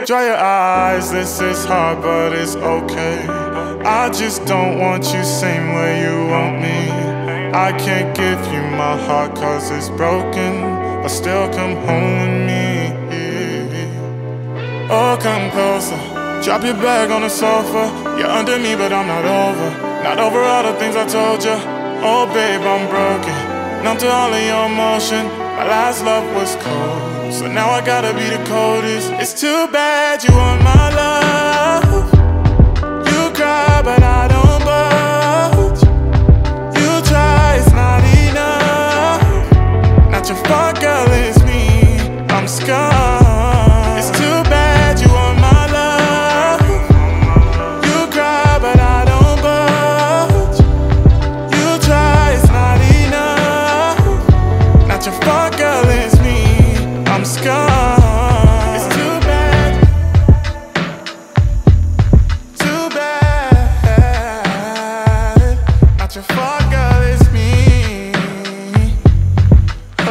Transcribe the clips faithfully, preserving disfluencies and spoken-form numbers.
Dry your eyes, this is hard, but it's okay. I just don't want you same way you want me. I can't give you my heart cause it's broken, but still come home with me. Oh, come closer, drop your bag on the sofa. You're under me, but I'm not over. Not over all the things I told you. Oh, babe, I'm broken, numb to all of your emotion. My last love was cold, so now I gotta be the coldest. It's too bad you want my love. You cry, but I don't budge. You try, it's not enough. Not your fault, girl, it's me. I'm scarred. It's too bad you want my love. You cry, but I don't budge. You try, it's not enough. Not your fault, girl, it's me. I'm scarred. It's too bad. Too bad. Not your fault, girl, it's me. Oh,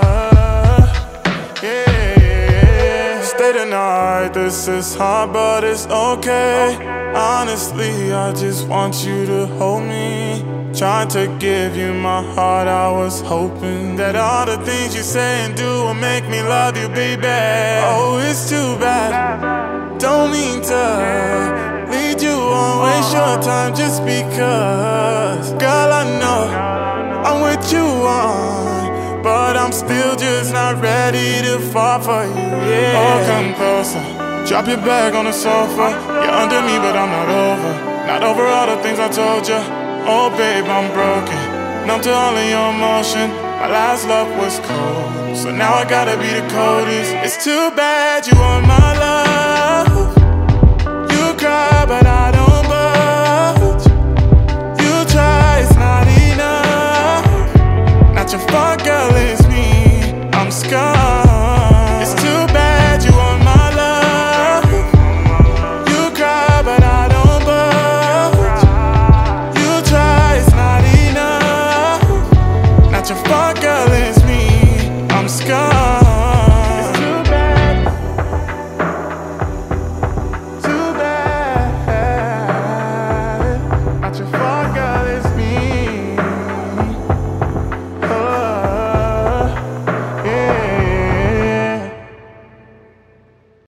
yeah. Stay the night, this is hard, but it's okay. Honestly, I just want you to hold me. Trying to give you my heart, I was hoping that all the things you say and do will make me love you, baby. Oh, it's too bad, don't mean to lead you on, waste your time just because. Girl, I know I'm with you on, but I'm still just not ready to fall for you, yeah. Oh, come closer, drop your bag on the sofa. You're under me, but I'm not over. Not over all the things I told you. Oh, babe, I'm broken, numb to all of your emotion. My last love was cold, so now I gotta be the coldest. It's too bad you want my love.